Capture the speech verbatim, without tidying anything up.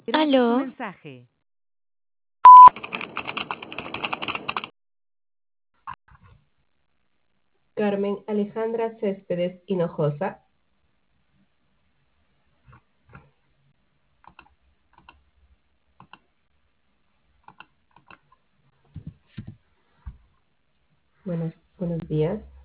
Esperamos tu Aló, mensaje. Carmen Alejandra Céspedes Hinojosa. Buenos, buenos días.